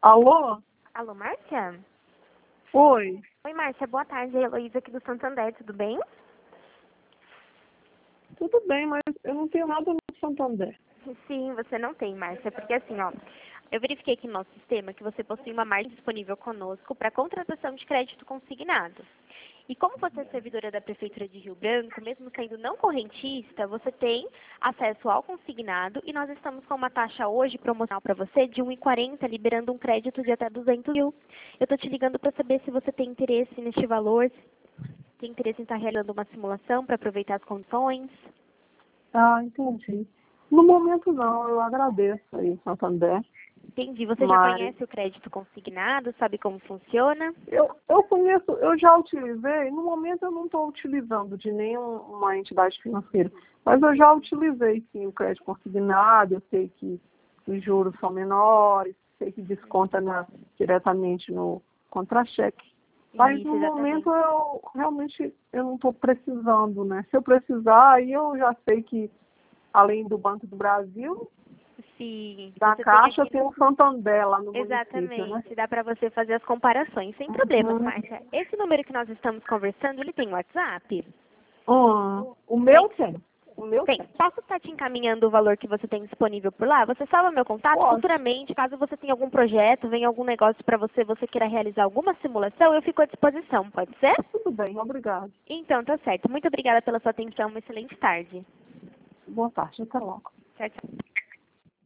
Alô? Alô, Márcia? Oi. Oi, Márcia, boa tarde. É a Heloísa aqui do Santander, tudo bem? Tudo bem, mas eu não tenho nada no Santander. Sim, você não tem, Márcia, porque assim, ó, eu verifiquei aqui no nosso sistema que você possui uma margem disponível conosco para contratação de crédito consignado. E como você é servidora da Prefeitura de Rio Branco, mesmo sendo não correntista, você tem acesso ao consignado e nós estamos com uma taxa hoje promocional para você de 1,40, liberando um crédito de até 200 mil. Eu estou te ligando para saber se você tem interesse neste valor, se tem interesse em estar realizando uma simulação para aproveitar as condições. Ah, entendi. No momento não, eu agradeço aí, Santander. Entendi. Você já Mas conhece o crédito consignado, sabe como funciona? eu conheço, eu já utilizei, no momento eu não estou utilizando de nenhuma entidade financeira, mas eu já utilizei sim o crédito consignado, eu sei que os juros são menores, sei que desconta diretamente no contra-cheque. Mas Isso, no momento exatamente. eu não estou precisando, né? Se eu precisar, aí eu já sei que além do Banco do Brasil, Sim, da você tem Caixa aqui. tem o Santander lá no município, né? Exatamente, dá para você fazer as comparações, sem problemas, Uhum. Márcia. Esse número que nós estamos conversando, ele tem WhatsApp? O Tem. meu tem. O meu Tem. tem. Posso estar te encaminhando o valor que você tem disponível por lá? Você salva meu contato Pode. futuramente, caso você tenha algum projeto, venha algum negócio para você, você queira realizar alguma simulação, eu fico à disposição, pode ser? Tudo bem, obrigado. Então, tá certo. Muito obrigada pela sua atenção, uma excelente tarde. Boa tarde, até logo. Tchau, tchau.